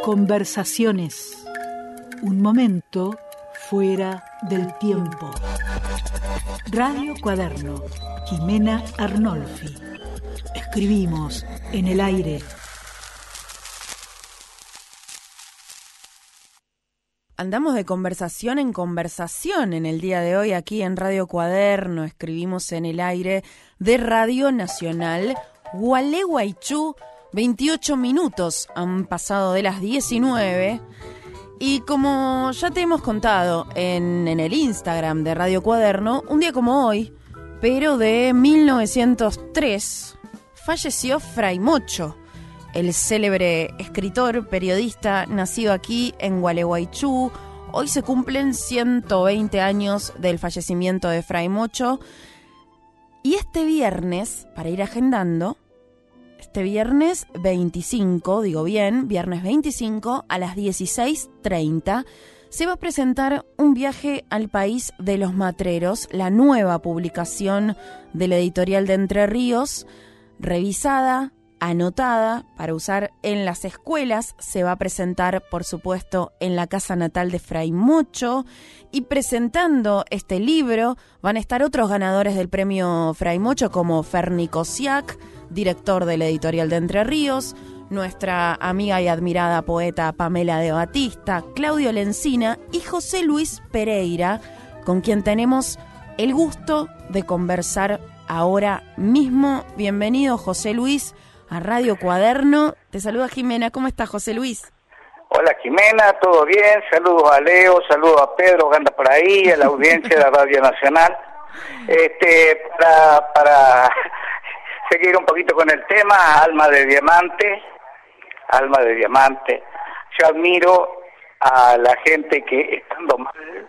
Conversaciones. Un momento fuera del tiempo. Radio Cuaderno. Jimena Arnolfi. Escribimos en el aire. Andamos de conversación en el día de hoy aquí en Radio Cuaderno. Escribimos en el aire de Radio Nacional. Gualeguaychú, 28 minutos han pasado de las 19. Y como ya te hemos contado en el Instagram de Radio Cuaderno, un día como hoy, pero de 1903, falleció Fray Mocho, el célebre escritor, periodista, nacido aquí en Gualeguaychú. Hoy se cumplen 120 años del fallecimiento de Fray Mocho. Y este viernes, para ir agendando, este viernes 25, viernes 25 a las 16:30, se va a presentar Un viaje al país de los matreros, la nueva publicación de la editorial de Entre Ríos, revisada, anotada para usar en las escuelas. Se va a presentar, por supuesto, en la casa natal de Fray Mocho, y presentando este libro van a estar otros ganadores del premio Fray Mocho, como Ferni Cosiac, director de la editorial de Entre Ríos, nuestra amiga y admirada poeta Pamela de Batista, Claudio Lencina y José Luis Pereira, con quien tenemos el gusto de conversar ahora mismo. Bienvenido, José Luis, a Radio Cuaderno. Te saluda Jimena. ¿Cómo estás, José Luis? Hola, Jimena, ¿todo bien? Saludos a Leo, saludos a Pedro que anda por ahí, a la audiencia de la Radio Nacional. Para seguir un poquito con el tema, Alma de Diamante. Yo admiro a la gente que, estando mal...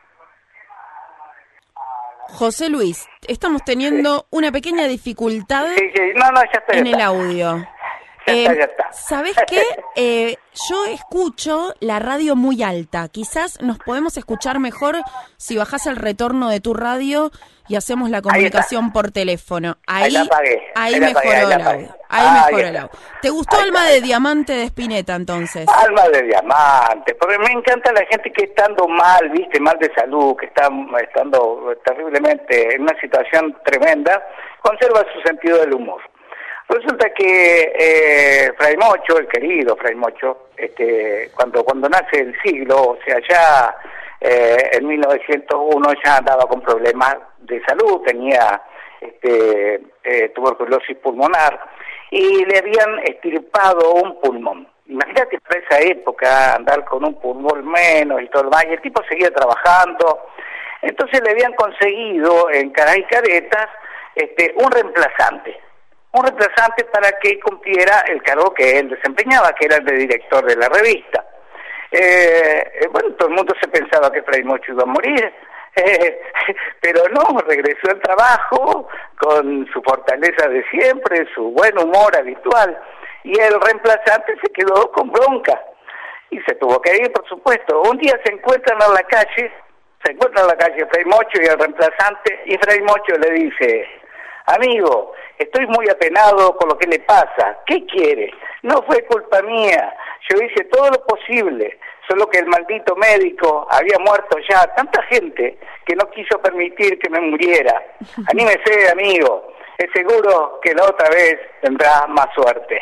José Luis, estamos teniendo una pequeña dificultad en el audio. Ya está. ¿Sabés qué? Yo escucho la radio muy alta. Quizás nos podemos escuchar mejor si bajás el retorno de tu radio y hacemos la comunicación por teléfono. Ahí mejoró el audio. ¿Te gustó Alma de Diamante de Spinetta, entonces? Alma de Diamante, porque me encanta la gente que estando mal, mal de salud, que está estando terriblemente en una situación tremenda, conserva su sentido del humor. Resulta que Fray Mocho, el querido Fray Mocho, cuando nace el siglo, o sea, ya en 1901 ya andaba con problemas de salud, tenía tuberculosis pulmonar y le habían extirpado un pulmón. Imagínate para esa época andar con un pulmón menos y todo lo demás, y el tipo seguía trabajando. Entonces le habían conseguido en Caras y Caretas un reemplazante para que cumpliera el cargo que él desempeñaba, que era el de director de la revista. Todo el mundo se pensaba que Fray Mocho iba a morir, pero no, regresó al trabajo con su fortaleza de siempre, su buen humor habitual, y el reemplazante se quedó con bronca, y se tuvo que ir, por supuesto. Un día se encuentran en la calle Fray Mocho y el reemplazante, y Fray Mocho le dice: amigo, estoy muy apenado con lo que le pasa. ¿Qué quiere? No fue culpa mía. Yo hice todo lo posible, solo que el maldito médico había muerto ya. Tanta gente que no quiso permitir que me muriera. Anímese, amigo. Es seguro que la otra vez tendrá más suerte.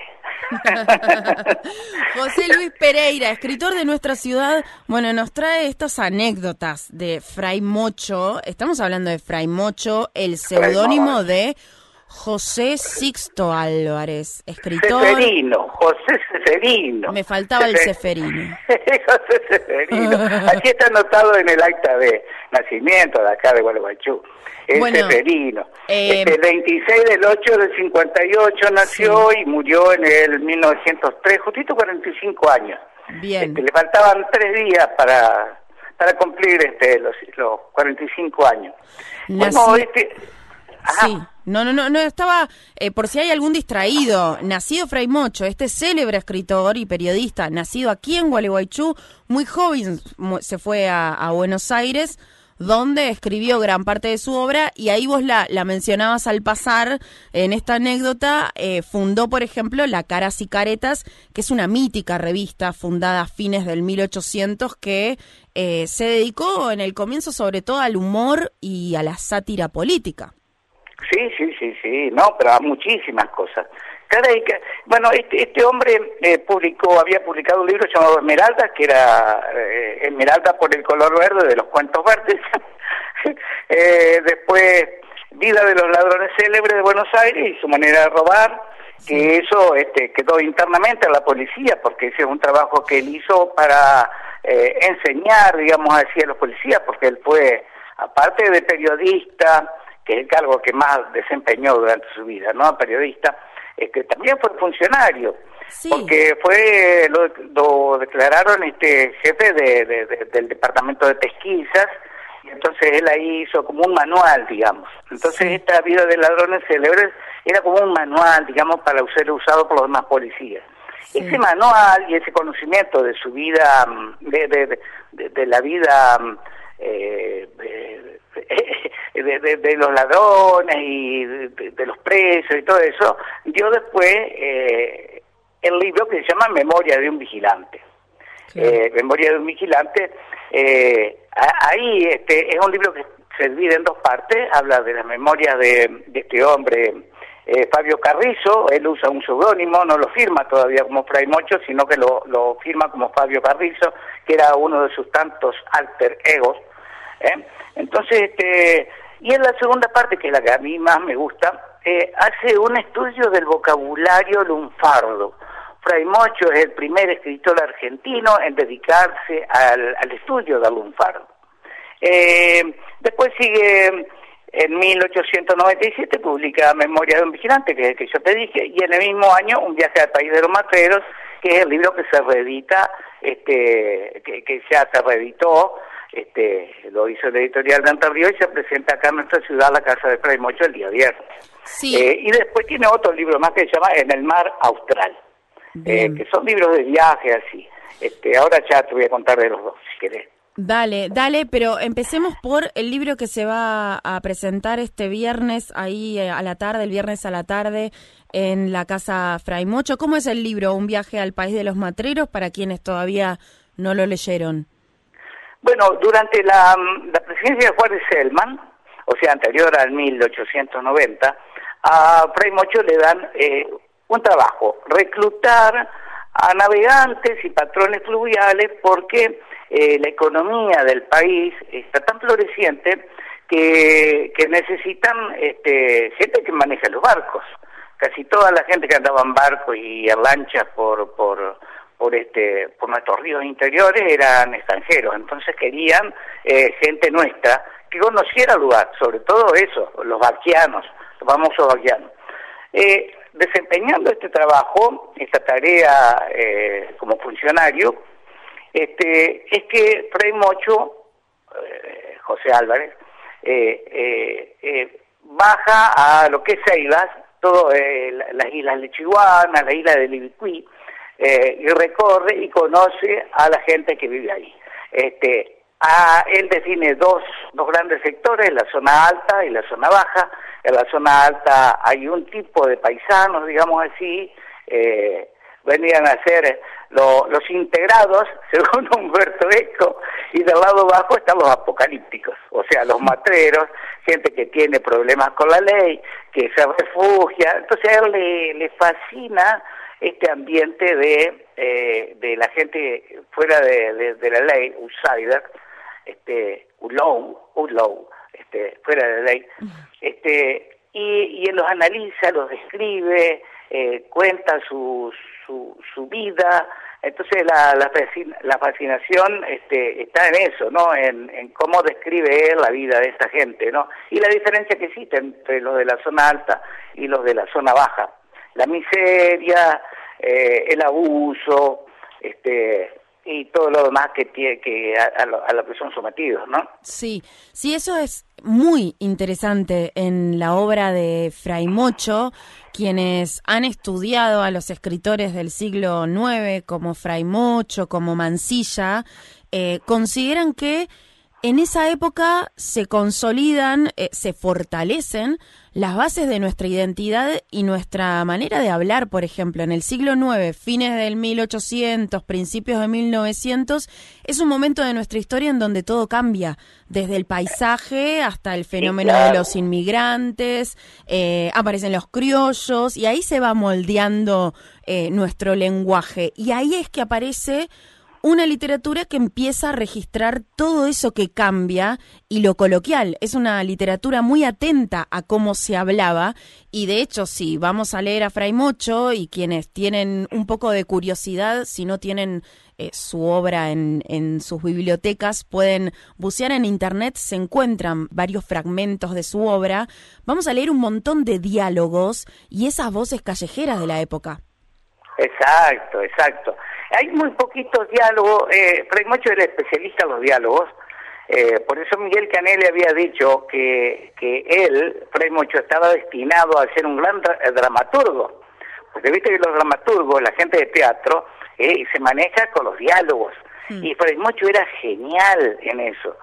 José Luis Pereira, escritor de Nuestra Ciudad, nos trae estas anécdotas de Fray Mocho. Estamos hablando de Fray Mocho, el seudónimo de José Sixto Álvarez, escritor. José Ceferino. Me faltaba el Ceferino. José Ceferino. Aquí está anotado en el acta de nacimiento de acá de Gualeguaychú. Ceferino. El 26 del 8 del 58 nació, sí, y murió en el 1903, justito 45 años. Bien. Le faltaban 3 días para cumplir los 45 años. Sí. No, estaba, por si hay algún distraído, nacido Fray Mocho, este célebre escritor y periodista, nacido aquí en Gualeguaychú, muy joven se fue a Buenos Aires, donde escribió gran parte de su obra, y ahí vos la mencionabas al pasar en esta anécdota. Fundó, por ejemplo, La Caras y Caretas, que es una mítica revista fundada a fines del 1800 que se dedicó en el comienzo sobre todo al humor y a la sátira política. Sí, no, pero a muchísimas cosas. Bueno, este hombre había publicado un libro llamado Esmeralda, que era Esmeralda por el color verde de los cuentos verdes. Después, Vida de los ladrones célebres de Buenos Aires y su manera de robar, que eso quedó internamente a la policía, porque ese es un trabajo que él hizo para enseñar, digamos así, a los policías, porque él fue, aparte de periodista, que es el cargo que más desempeñó durante su vida, ¿no? Periodista, que también fue funcionario, porque lo declararon jefe del departamento de pesquisas, y entonces él ahí hizo como un manual, digamos. Entonces esta Vida de ladrones célebres era como un manual, digamos, para ser usado por los demás policías. Ese manual y ese conocimiento de su vida, de la vida de los ladrones y de los presos y todo eso, dio después el libro que se llama Memoria de un vigilante. Memoria de un vigilante, ahí es un libro que se divide en dos partes. Habla de las memorias de este hombre, Fabio Carrizo. Él usa un seudónimo, no lo firma todavía como Fray Mocho, sino que lo firma como Fabio Carrizo, que era uno de sus tantos alter egos. Entonces, y en la segunda parte, que es la que a mí más me gusta, hace un estudio del vocabulario lunfardo. Fray Mocho es el primer escritor argentino en dedicarse al estudio del lunfardo. Después sigue, en 1897, publica Memoria de un vigilante, que es el que yo te dije, y en el mismo año Un viaje al país de los matreros, que es el libro que se reedita, que ya se reeditó, lo hizo la editorial de Entre Ríos y se presenta acá en nuestra ciudad, la casa de Fray Mocho, el día viernes. Y después tiene otro libro más que se llama En el mar austral, que son libros de viaje así. Ahora ya te voy a contar de los dos, si querés. Dale, pero empecemos por el libro que se va a presentar este viernes, ahí a la tarde, el viernes a la tarde, en la casa Fray Mocho. ¿Cómo es el libro? Un viaje al país de los matreros, para quienes todavía no lo leyeron. Bueno, durante la presidencia de Juárez Selman, o sea, anterior al 1890, a Fray Mocho le dan un trabajo: reclutar a navegantes y patrones fluviales, porque la economía del país está tan floreciente que necesitan gente que maneje los barcos. Casi toda la gente que andaba en barcos y en lanchas por nuestros ríos interiores eran extranjeros. Entonces querían gente nuestra que conociera el lugar, sobre todo eso, los vaquianos, los famosos vaquianos. Desempeñando este trabajo, esta tarea como funcionario, es que Fray Mocho, José Álvarez, baja a lo que es Ceibas, las islas Lechiguanas, la isla de Libicuí, y recorre y conoce a la gente que vive ahí. Él define dos grandes sectores, la zona alta y la zona baja. En la zona alta hay un tipo de paisanos, digamos así, venían a ser los integrados, según Humberto Eco, y del lado bajo están los apocalípticos, o sea, los matreros, gente que tiene problemas con la ley, que se refugia. Entonces a él le fascina este ambiente de la gente fuera de la ley, outsider, outlaw, fuera de la ley, y él los analiza, los describe, cuenta su vida. Entonces la fascinación está en eso, ¿no? En cómo describe él la vida de esta gente, ¿no? Y la diferencia que existe entre los de la zona alta y los de la zona baja: la miseria, el abuso, y todo lo demás a lo que son sometidos, ¿no? Sí, eso es muy interesante en la obra de Fray Mocho. Quienes han estudiado a los escritores del siglo IX, como Fray Mocho, como Mansilla, consideran que en esa época se consolidan, se fortalecen las bases de nuestra identidad y nuestra manera de hablar, por ejemplo. En el siglo IX, fines del 1800, principios de 1900, es un momento de nuestra historia en donde todo cambia, desde el paisaje hasta el fenómeno de los inmigrantes, aparecen los criollos, y ahí se va moldeando nuestro lenguaje. Y ahí es que aparece una literatura que empieza a registrar todo eso que cambia y lo coloquial. Es una literatura muy atenta a cómo se hablaba y de hecho si vamos a leer a Fray Mocho y quienes tienen un poco de curiosidad, si no tienen su obra en sus bibliotecas, pueden bucear en internet, se encuentran varios fragmentos de su obra. Vamos a leer un montón de diálogos y esas voces callejeras de la época. Exacto. Hay muy poquitos diálogos. Fray Mocho era especialista en los diálogos. Por eso Miguel Canelli había dicho que él, Fray Mocho, estaba destinado a ser un gran dramaturgo. Porque viste que los dramaturgos, la gente de teatro, se maneja con los diálogos. Y Fray Mocho era genial en eso.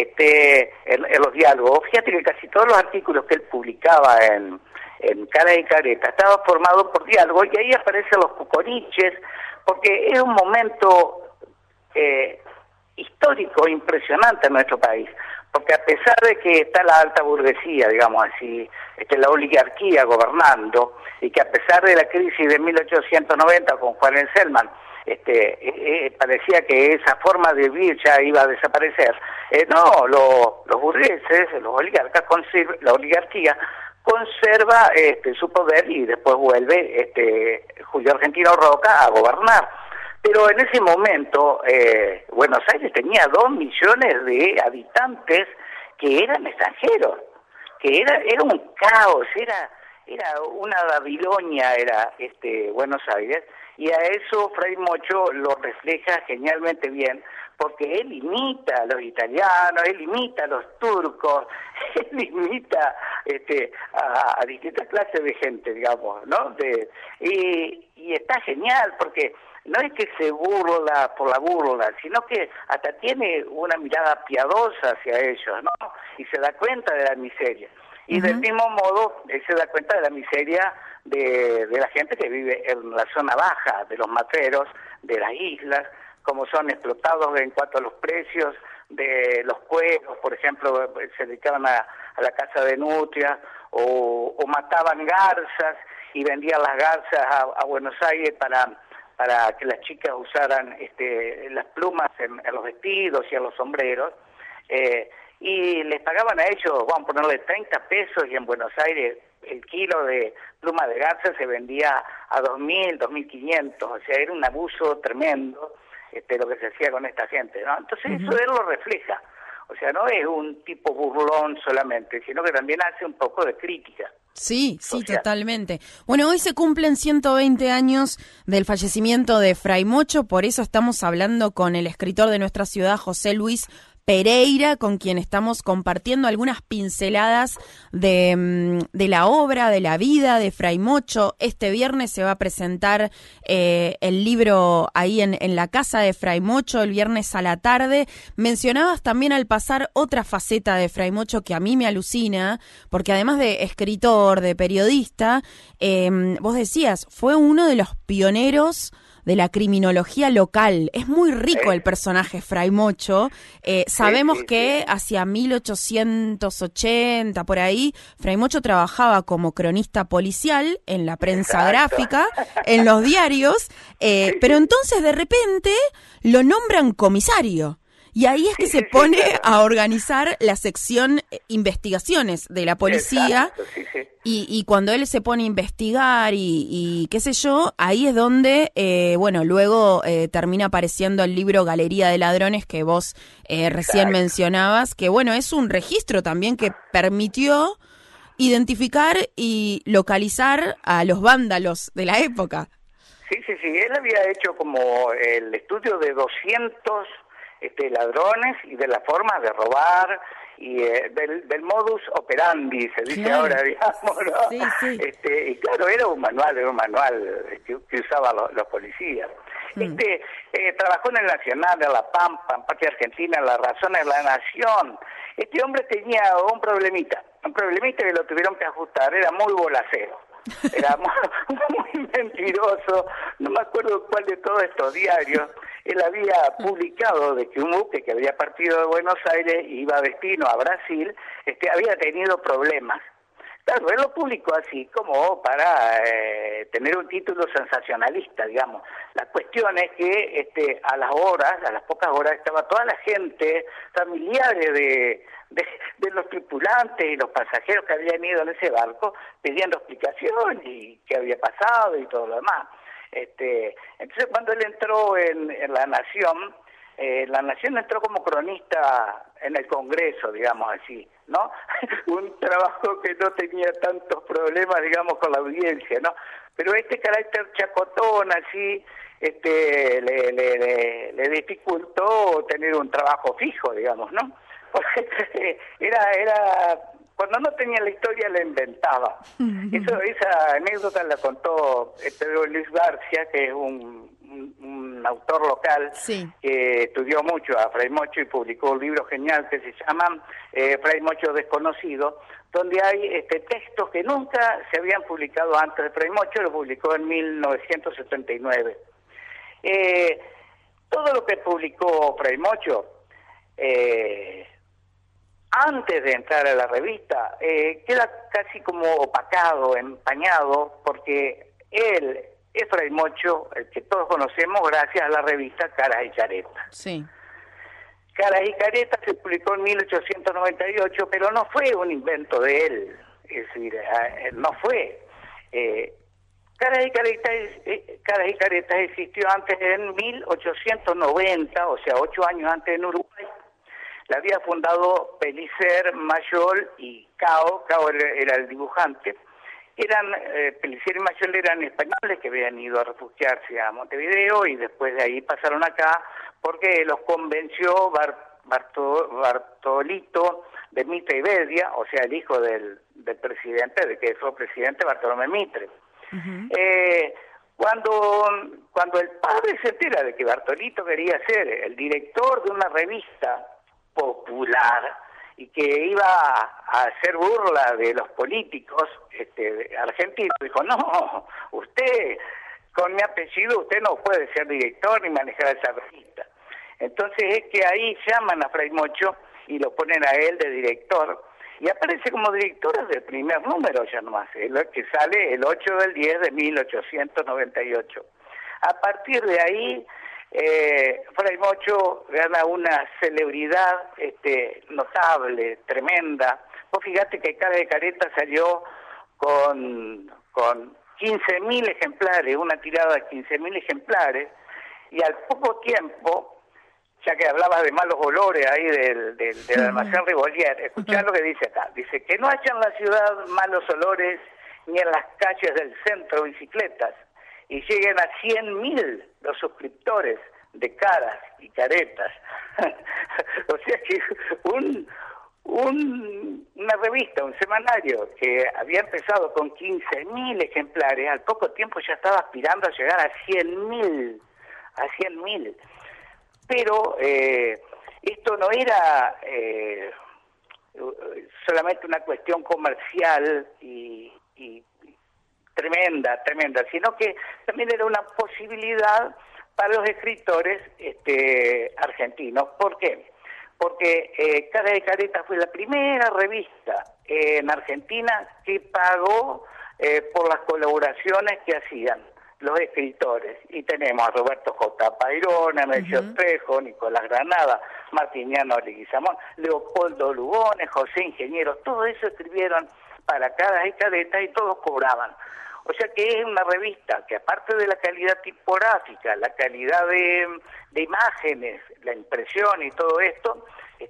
En los diálogos. Fíjate que casi todos los artículos que él publicaba en Cara y Careta estaba formado por diálogos y ahí aparecen los cucoriches, porque es un momento histórico impresionante en nuestro país, porque a pesar de que está la alta burguesía, digamos así, la oligarquía gobernando, y que a pesar de la crisis de 1890 con Juan Enselman, parecía que esa forma de vivir ya iba a desaparecer, los burgueses, los oligarcas, la oligarquía conserva su poder y después vuelve Julio Argentino Roca a gobernar. Pero en ese momento Buenos Aires tenía 2 millones de habitantes que eran extranjeros, que era un caos, era una Babilonia, era Buenos Aires, y a eso Fray Mocho lo refleja genialmente bien, porque él imita a los italianos, él imita a los turcos, él imita a distintas clases de gente, digamos, ¿no? Y está genial, porque no es que se burla por la burla, sino que hasta tiene una mirada piadosa hacia ellos, ¿no? Y se da cuenta de la miseria. Y del mismo modo, él se da cuenta de la miseria de la gente que vive en la zona baja, de los materos, de las islas, como son explotados en cuanto a los precios de los cueros, por ejemplo, se dedicaban a la caza de nutrias, o mataban garzas y vendían las garzas a Buenos Aires para que las chicas usaran las plumas en los vestidos y en los sombreros, y les pagaban a ellos, vamos a ponerle 30 pesos, y en Buenos Aires el kilo de pluma de garza se vendía a 2.000, 2.500, o sea, era un abuso tremendo lo que se hacía con esta gente, ¿no? Entonces eso él lo refleja, o sea, no es un tipo burlón solamente, sino que también hace un poco de crítica. Sí, totalmente. Bueno, hoy se cumplen 120 años del fallecimiento de Fray Mocho, por eso estamos hablando con el escritor de nuestra ciudad, José Luis Pereira, con quien estamos compartiendo algunas pinceladas de la obra, de la vida de Fray Mocho. Este viernes se va a presentar el libro ahí en la casa de Fray Mocho, el viernes a la tarde. Mencionabas también al pasar otra faceta de Fray Mocho que a mí me alucina, porque además de escritor, de periodista, vos decías, fue uno de los pioneros de la criminología local. Es muy rico el personaje Fray Mocho. Sabemos que hacia 1880, por ahí, Fray Mocho trabajaba como cronista policial en la prensa gráfica, en los diarios, pero entonces de repente lo nombran comisario. Y ahí es que se pone a organizar la sección investigaciones de la policía. Y cuando él se pone a investigar y qué sé yo, ahí es donde, luego termina apareciendo el libro Galería de Ladrones que vos recién mencionabas, que es un registro también que permitió identificar y localizar a los vándalos de la época. Sí, él había hecho como el estudio de 200 ladrones y de las formas de robar y del modus operandi, se dice ahora, digamos, ¿no? Y claro, era un manual que usaban los policías. Trabajó en el Nacional, en La Pampa, en Patria Argentina, en La Razón, en La Nación. Este hombre tenía un problemita que lo tuvieron que ajustar, era muy bolacero. Era muy mentiroso, no me acuerdo cuál de todos estos diarios. Él había publicado de que un buque que había partido de Buenos Aires y iba destino a Brasil, había tenido problemas. Claro, él lo publicó así como para tener un título sensacionalista, digamos. La cuestión es que a las pocas horas, estaba toda la gente, familiares de los tripulantes y los pasajeros que habían ido en ese barco, pidiendo explicación y qué había pasado y todo lo demás. Entonces cuando él entró en La Nación entró como cronista en el Congreso, digamos así, ¿no? Un trabajo que no tenía tantos problemas, digamos, con la audiencia, ¿no? Pero este carácter chacotón, así, le dificultó tener un trabajo fijo, digamos, ¿no? Porque era cuando no tenía la historia la inventaba. Esa anécdota la contó Pedro Luis García, que es un autor local, sí, que estudió mucho a Fray Mocho y publicó un libro genial que se llama Fray Mocho Desconocido, donde hay textos que nunca se habían publicado antes de Fray Mocho, lo publicó en 1979. Todo lo que publicó Fray Mocho, antes de entrar a la revista, queda casi como opacado, empañado, porque él es Fray Mocho, el que todos conocemos gracias a la revista Caras y Caretas. Sí. Caras y Caretas se publicó en 1898, pero no fue un invento de él, es decir, no fue. Caras y Caretas existió antes en 1890, o sea, 8 años antes en Uruguay. La había fundado Pellicer, Mayol y Cao era el dibujante. Pellicer y Mayol eran españoles que habían ido a refugiarse a Montevideo y después de ahí pasaron acá porque los convenció Bartolito de Mitre y Bedia, o sea, el hijo del presidente, de que fue presidente Bartolomé Mitre. Cuando el padre se entera de que Bartolito quería ser el director de una revista popular y que iba a hacer burla de los políticos argentinos, dijo, no, usted con mi apellido usted no puede ser director ni manejar esa revista. Entonces es que ahí llaman a Fray Mocho y lo ponen a él de director y aparece como director desde el primer número ya nomás, que sale el 8 del 10 de 1898. A partir de ahí Fray Mocho gana una celebridad notable, tremenda. Vos fíjate que Caras y Caretas salió con 15.000 ejemplares, una tirada de 15.000 ejemplares, y al poco tiempo, ya que hablabas de malos olores ahí del almacén Rivolier, escuchá lo que dice acá, dice que no haya en la ciudad malos olores ni en las calles del centro bicicletas, y lleguen a 100.000 los suscriptores de Caras y Caretas. O sea que una revista, un semanario que había empezado con 15.000 ejemplares, al poco tiempo ya estaba aspirando a llegar a 100.000. Pero esto no era solamente una cuestión comercial y tremenda, sino que también era una posibilidad para los escritores argentinos. ¿Por qué? Porque Caras y Caretas fue la primera revista en Argentina que pagó por las colaboraciones que hacían los escritores. Y tenemos a Roberto J. Pairón, a Melchor Trejo, Nicolás Granada, Martiniano Leguizamón, Leopoldo Lugones, José Ingeniero, todo eso escribieron para Caras y Caretas y todos cobraban. O sea que es una revista que, aparte de la calidad tipográfica, la calidad de imágenes, la impresión y todo esto,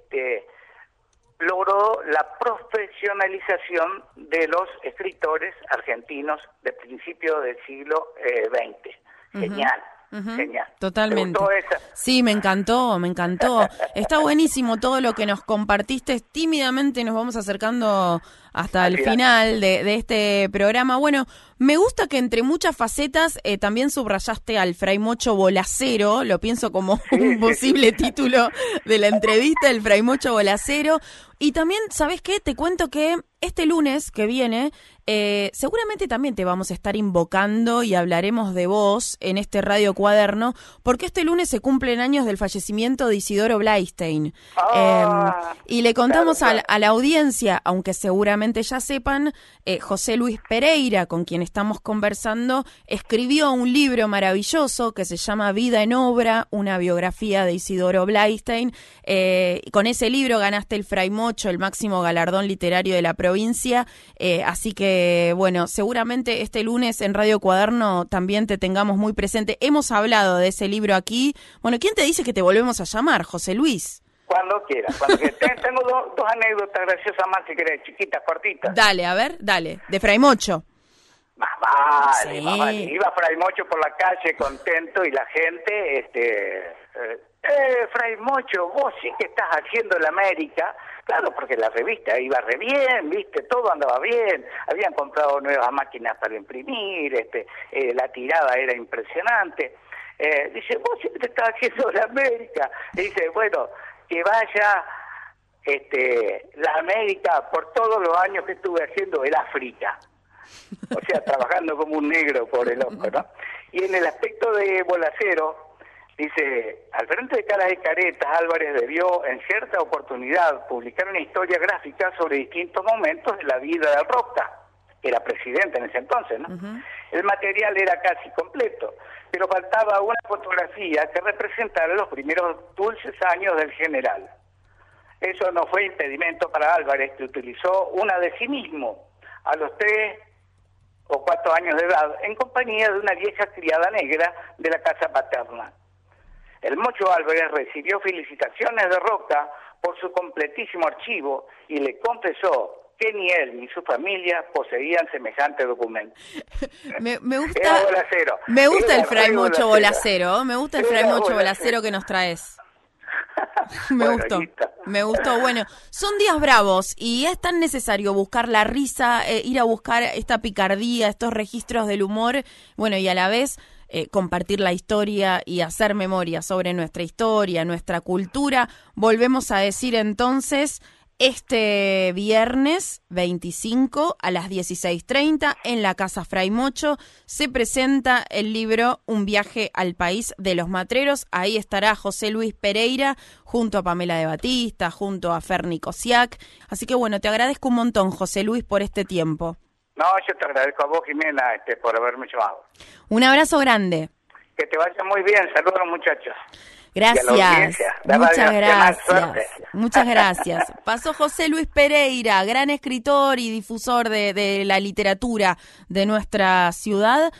logró la profesionalización de los escritores argentinos de principios del siglo XX. Genial. Genial. Totalmente. ¿Te gustó esa? Sí, me encantó. Está buenísimo todo lo que nos compartiste. Tímidamente nos vamos acercando hasta el final de este programa. Bueno, me gusta que entre muchas facetas también subrayaste al Fray Mocho Bolacero, lo pienso como un posible título de la entrevista, el Fray Mocho Bolacero. Y también, ¿sabes qué? Te cuento que este lunes que viene, seguramente también te vamos a estar invocando y hablaremos de vos en este Radio Cuaderno, porque este lunes se cumplen años del fallecimiento de Isidoro Blaistein. Y le contamos a la audiencia, aunque seguramente ya sepan, José Luis Pereira, con quien estamos conversando, escribió un libro maravilloso que se llama Vida en Obra, una biografía de Isidoro Blaistein. Con ese libro ganaste el Fray Mocho, el máximo galardón literario de la provincia, así que, bueno, seguramente este lunes en Radio Cuaderno también te tengamos muy presente. Hemos hablado de ese libro aquí. Bueno, ¿quién te dice que te volvemos a llamar, José Luis? Cuando quieras. Tengo dos anécdotas graciosas más, si querés, chiquitas, cortitas. Dale, a ver, dale. De Fray Mocho. Más vale. Iba Fray Mocho por la calle contento y la gente, Fray Mocho, vos sí que estás haciendo la América. Claro, porque la revista iba re bien, viste, todo andaba bien, habían comprado nuevas máquinas para imprimir, la tirada era impresionante. Dice, vos siempre estás haciendo la América. Dice, bueno, que vaya la América por todos los años que estuve haciendo el África. O sea, trabajando como un negro por el loco, ¿no? Y en el aspecto de Bolacero, dice, al frente de Caras y Caretas, Álvarez debió en cierta oportunidad publicar una historia gráfica sobre distintos momentos de la vida de Roca, que era presidente en ese entonces, ¿no? El material era casi completo, pero faltaba una fotografía que representara los primeros dulces años del general. Eso no fue impedimento para Álvarez, que utilizó una de sí mismo, a los 3 o 4 años de edad, en compañía de una vieja criada negra de la casa paterna. El Mocho Álvarez recibió felicitaciones de Roca por su completísimo archivo y le confesó que ni él ni su familia poseían semejante documento. Me gusta el Fray Mocho Bolacero, me gusta el Fray Mocho Bolacero que nos traes. Me gustó. Bueno, son días bravos y es tan necesario buscar la risa, ir a buscar esta picardía, estos registros del humor, bueno, y a la vez compartir la historia y hacer memoria sobre nuestra historia, nuestra cultura. Volvemos a decir entonces, este viernes 25 a las 16:30 en la Casa Fray Mocho se presenta el libro Un viaje al país de los matreros. Ahí estará José Luis Pereira junto a Pamela de Batista, junto a Ferni Cosiac. Así que bueno, te agradezco un montón, José Luis, por este tiempo. No, yo te agradezco a vos, Jimena, por haberme llamado. Un abrazo grande. Que te vaya muy bien. Saludos, muchachos. Gracias, muchas gracias. Pasó José Luis Pereira, gran escritor y difusor de la literatura de nuestra ciudad.